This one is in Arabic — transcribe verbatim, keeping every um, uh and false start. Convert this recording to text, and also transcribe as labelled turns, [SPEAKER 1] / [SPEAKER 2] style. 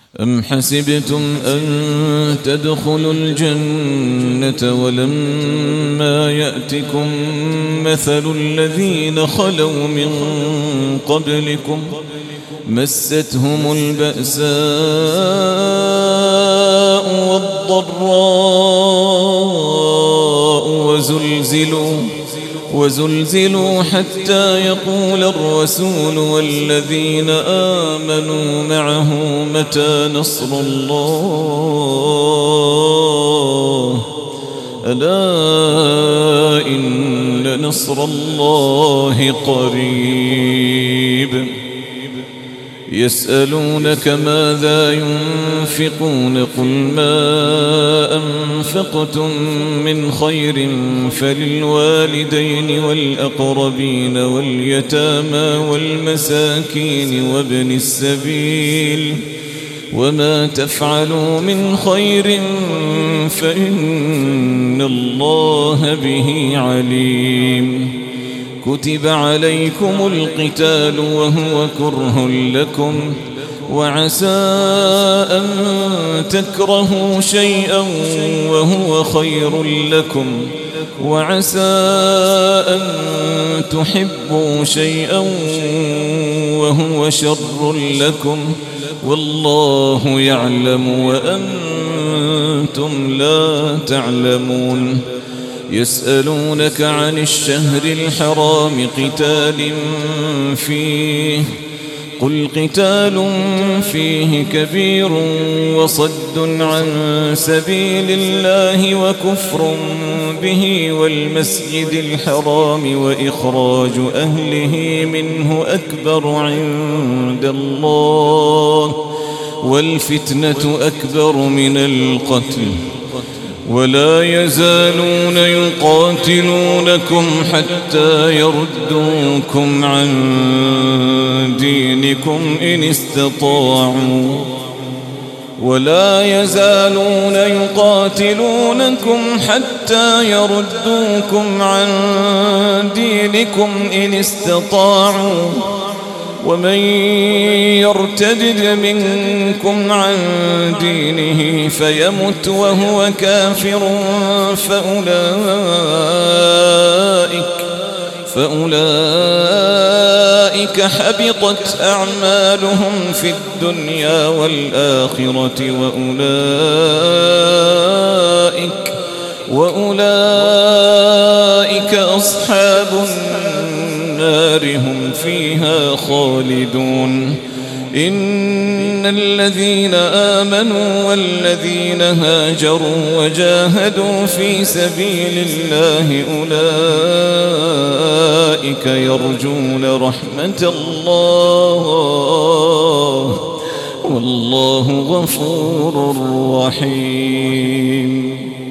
[SPEAKER 1] أم حسبتم أن تدخلوا الجنة ولما يأتكم مثل الذين خلوا من قبلكم مستهم البأساء والضراء وزلزلوا وزلزلوا حتى يقول الرسول والذين آمنوا معه متى نصر الله ألا إن نصر الله قريب يسألونك ماذا ينفقون قل ما أنفقتم من خير فللوالدين والأقربين واليتامى والمساكين وابن السبيل وما تفعلوا من خير فإن الله به عليم كتب عليكم القتال وهو كره لكم وعسى أن تكرهوا شيئا وهو خير لكم وعسى أن تحبوا شيئا وهو شر لكم والله يعلم وأنتم لا تعلمون يسألونك عن الشهر الحرام قتال فيه قل قتال فيه كبير وصد عن سبيل الله وكفر به والمسجد الحرام وإخراج أهله منه أكبر عند الله والفتنة أكبر من القتل ولا يزالون يقاتلونكم حتى يردوكم عن دينكم إن استطاعوا ولا يزالون يقاتلونكم حتى يردوكم عن دينكم إن استطاعوا ومن يرتد منكم عن دينه فيمت وهو كافر فأولئك, فأولئك حبطت أعمالهم في الدنيا والآخرة وأولئك, وأولئك أصحاب النار هم فيها خالدون إن الذين آمنوا والذين هاجروا وجاهدوا في سبيل الله أولئك يرجون رحمة الله والله غفور رحيم.